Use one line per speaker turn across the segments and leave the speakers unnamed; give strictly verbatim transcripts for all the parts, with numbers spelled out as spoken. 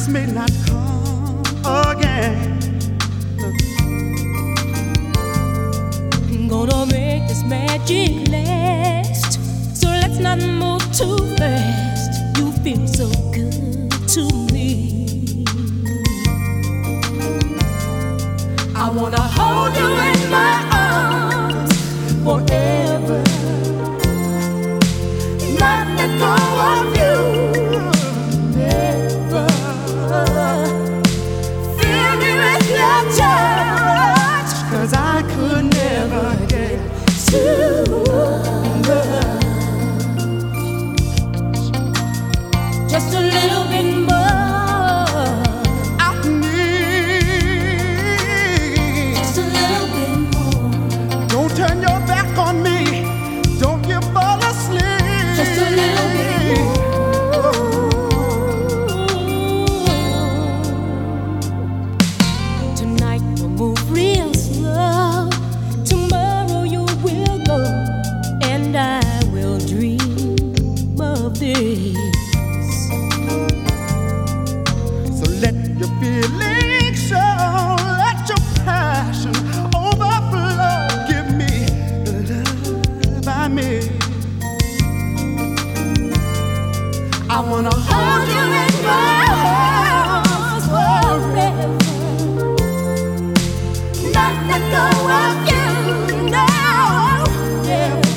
may not come again.
I'm gonna make this magic last, so let's not move too fast. You feel so good to me. I wanna hold you in my arms forever, not let go of you. Never fill me with your touch,
'Cause I could never get
too love. Just a little bit more.
I need.
Just a little bit more.
Don't turn your back on me. Don't you fall asleep.
Just a little bit more. Tonight we'll move real slow. Tomorrow you will go, and I will dream of this.
So let your feelings show. Let your passion overflow. Give me the love I need. I wanna hold you in my arms forever,
Not let go of you, no.
never.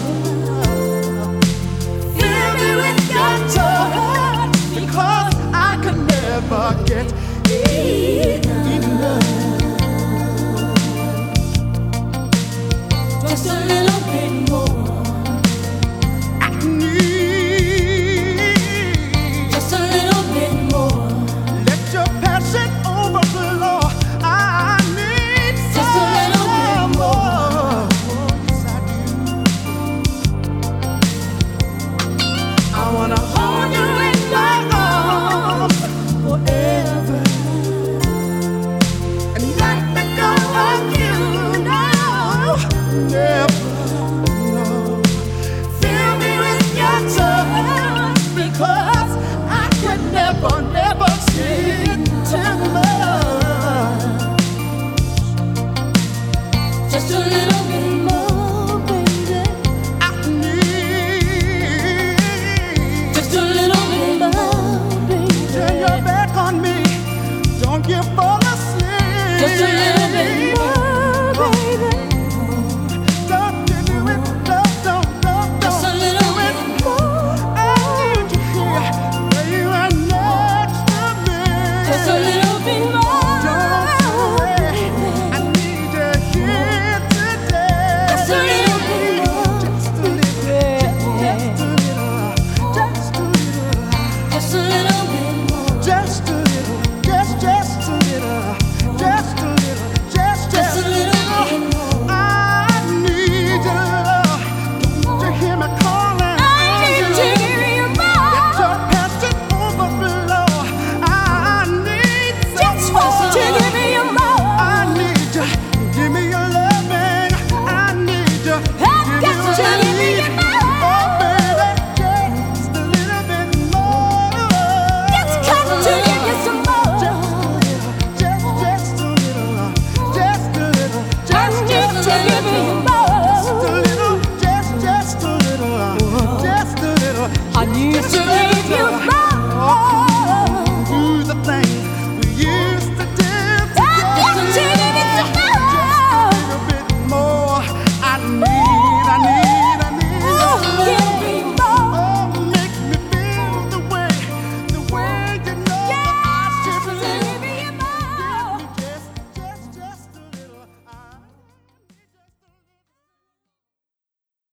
Fill me with your touch,
Because I could never get enough.
just a little bit more.
I need.
Just a little bit more.
Let your passion overflow. I need
Just a little bit
more. Yes, I do. I wanna hold you in my arms forever, and not let go of you. No, never. No. Fill me with your touch, because I could never, never get too much.
Just a little bit more, baby.
I need.
Just a little bit more,
Turn your
baby.
back on me. Don't you fall asleep.
Just a little bit more, baby.
Don't you do it. Don't, don't, don't,
Just a
don't
little
do it.
bit more.
I need you here, where you are next to me.
Just a little bit more.
Don't worry, I need you here today.
Just a little bit more.
Just a little, just a little, just a little,
Just a little bit more.
just a little, just, just a little, just a little, just,
Just
just
a little bit more.
I need your love. Don't you hear me calling?
I need to give you more.
Let your passion overflow. I need some
Just want
more.
to give you more.
I need you. Give me your loving. I need you.
I've got to give you more.
Oh, baby, just a little bit more.
Just got to give you some more.
Just, just a little, just a little,
I
just,
need
just
to
a
give you
little,
more.
just a little, just, just a little, just a little.
I need to